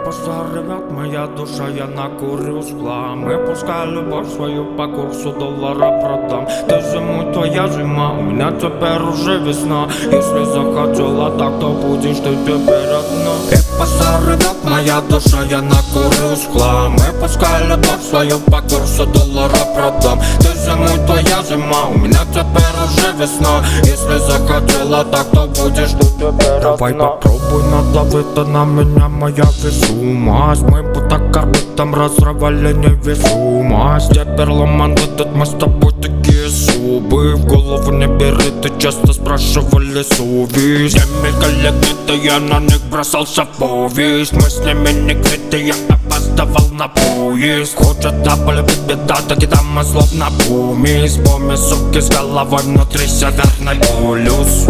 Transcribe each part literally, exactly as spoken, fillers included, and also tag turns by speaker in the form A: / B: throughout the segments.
A: Позаревет моя душа, я накурю с хлам. И пускай любовь свою по курсу доллара продам. Ты зимой, твоя зима, у меня теперь уже весна. Если захотела так, то будешь ты теперь одна. И позаревет моя душа, я накурю с хлам. И пускай любовь свою по курсу доллара продам. Ты зимой, твоя зима, у меня теперь уже весна. Если захотела так, то будешь ты теперь одна. Давай попробуй надавить на меня, моя весомость. Мы будто корбутом разрывали невесомость. Теперь ломан этот, мы с тобой такие зубы. В голову не бери, ты часто спрашивали совесть. Не мелькали где-то, я на них бросался в повесть. Мы с ними не квиты, я опаздывал на поезд. Хочет да полюбить беда, тогда мы словно помесь. Помесь, суки, с головой внутри северный полюс.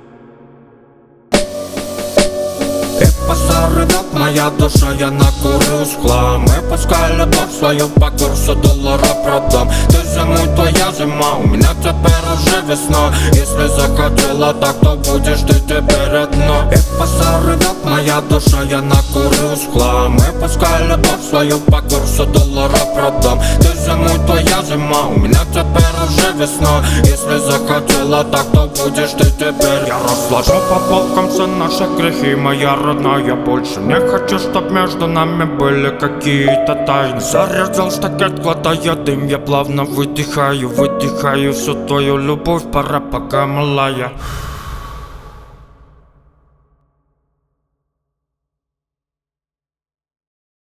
A: Позаревет моя душа, я накурюсь в хлам. И пускай любовь свою по курсу доллара продам. Ты зимой, твоя зима, у меня теперь уже весна. Если захотела так, то будешь ты теперь одна. И позаревет моя душа, я накурюсь в хлам. И пускай любовь свою по курсу доллара продам. Ты зимой, твоя зима, у меня теперь уже весна. Если захотела так, то будешь ты теперь. Я разложу по полкам все наши грехи, моя родная. Я больше не хочу, чтоб между нами были какие-то тайны. Зарезал штакет, глотая дым, я плавно выдыхаю, выдыхаю всю твою любовь, пора пока малая.